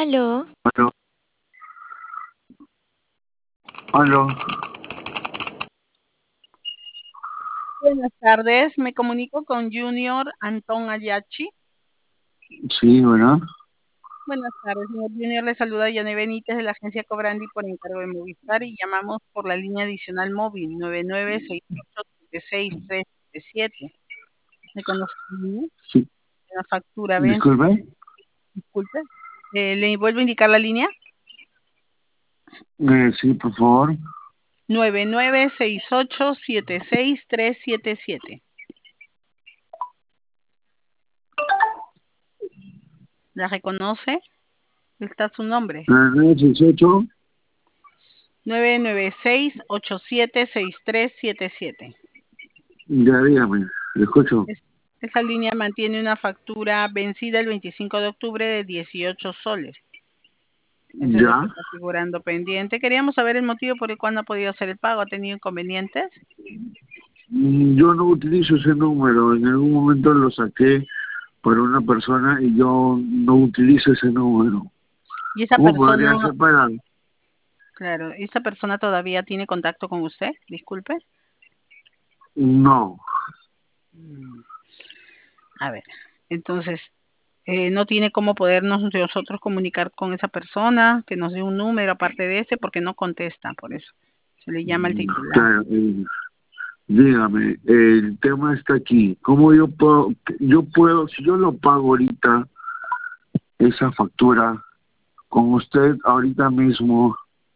Aló, Aló, aló, Buenas tardes, me comunico con Junior Antón Ayachi. sí, bueno, Buenas tardes, señor Junior, le saluda Yane Benítez de la agencia Cobrandi por encargo de Movistar y llamamos por la línea adicional móvil 99687637. ¿Me conoce? sí, La factura vence, disculpe, disculpe. ¿Le vuelvo a indicar la línea? sí, por favor, 9968763777. ¿La reconoce? Está su nombre. 968, 996876377. ya dígame, le escucho, Esa línea mantiene una factura vencida el 25 de octubre de 18 soles. Eso es lo que ya, está figurando pendiente. Queríamos saber el motivo por el cual no ha podido hacer el pago. ¿Ha tenido inconvenientes? yo no utilizo ese número, en algún momento lo saqué por una persona y yo no utilizo ese número. Y esa ¿Cómo podría persona, ser para? claro, ¿esa persona todavía tiene contacto con usted? Disculpe. No, A ver, entonces, no tiene cómo podernos nosotros comunicar con esa persona, que nos dé un número aparte de ese, porque no contesta, por eso. Se le llama el titular. claro, dígame, el tema está aquí, ¿cómo yo puedo, si yo lo pago ahorita, esa factura, con usted ahorita mismo,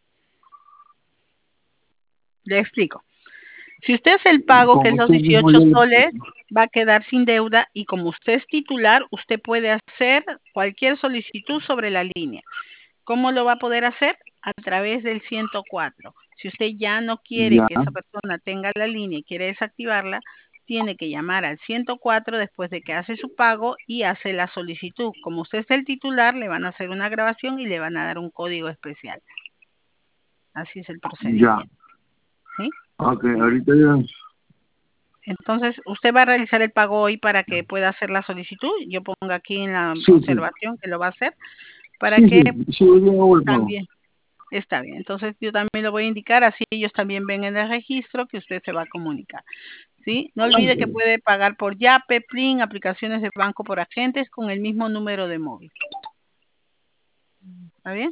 Le explico. Si usted hace el pago, que con es los usted mismo 18 yo le... soles, va a quedar sin deuda y como usted es titular, usted puede hacer cualquier solicitud sobre la línea. ¿Cómo lo va a poder hacer? A través del 104. Si usted ya no quiere Ya, que esa persona tenga la línea y quiere desactivarla, tiene que llamar al 104 después de que hace su pago y hace la solicitud. Como usted es el titular, le van a hacer una grabación y le van a dar un código especial. Así es el ya. procedimiento. ¿Sí? Ok, ahorita ya. Entonces, usted va a realizar el pago hoy para que pueda hacer la solicitud. Yo pongo aquí en la Sí, sí. observación que lo va a hacer para Sí, que sí. Sí, hoy día hago el pago. también está bien. Entonces, yo también lo voy a indicar, así ellos también ven en el registro que usted se va a comunicar. ¿Sí? No olvide que puede pagar por Yape, Plin, aplicaciones de banco por agentes con el mismo número de móvil. ¿Está bien?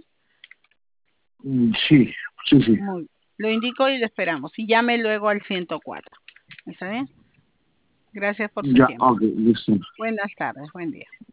Sí, sí, sí. Muy bien. Lo indico y lo esperamos. Y llame luego al 104. ¿Está bien? Gracias por su Ya, tiempo. ok, listo. Buenas tardes. Buen día.